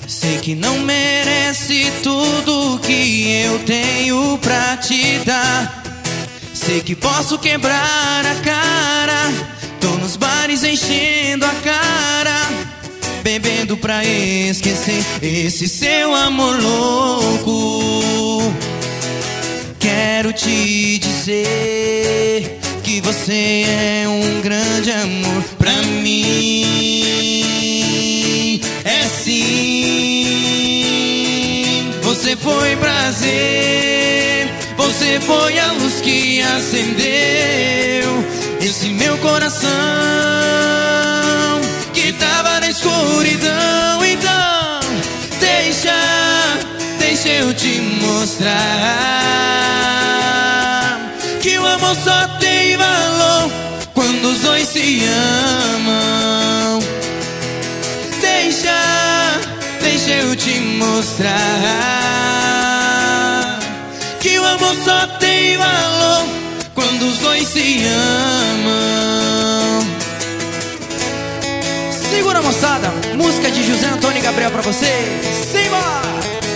Sei que não merece tudo que eu tenho pra te dar. Sei que posso quebrar a cara. Tô nos bares enchendo a cara, bebendo pra esquecer esse seu amor louco. Quero te dizer que você é um grande amor pra mim. É sim. Você foi prazer, você foi a luz que acendeu esse meu coração que tava na escuridão. Então deixa eu te mostrar que o amor só tem valor quando os dois se amam. Deixa eu te mostrar que o amor só tem valor quando os dois se amam. Segura, moçada, música de José Antônio e Gabriel pra você. Simbora!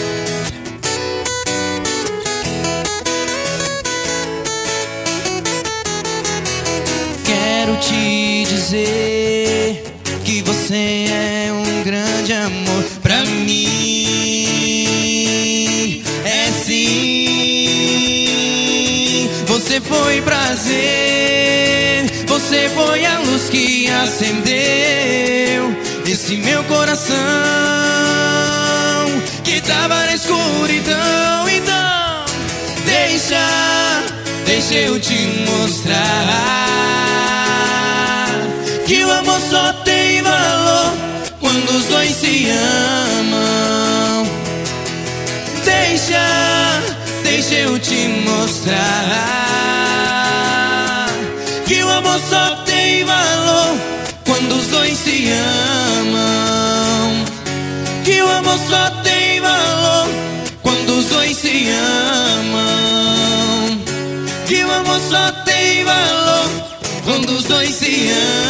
Quero te dizer que você é um grande amor pra mim. É sim. Você foi prazer, você foi a luz que acendeu esse meu coração que tava na escuridão. Então deixa eu te mostrar que o amor só tem valor quando os dois se amam. Deixa eu te mostrar que o amor só tem valor quando os dois se amam. Que o amor só tem valor quando os dois se amam. Que o amor só tem valor quando os dois se amam.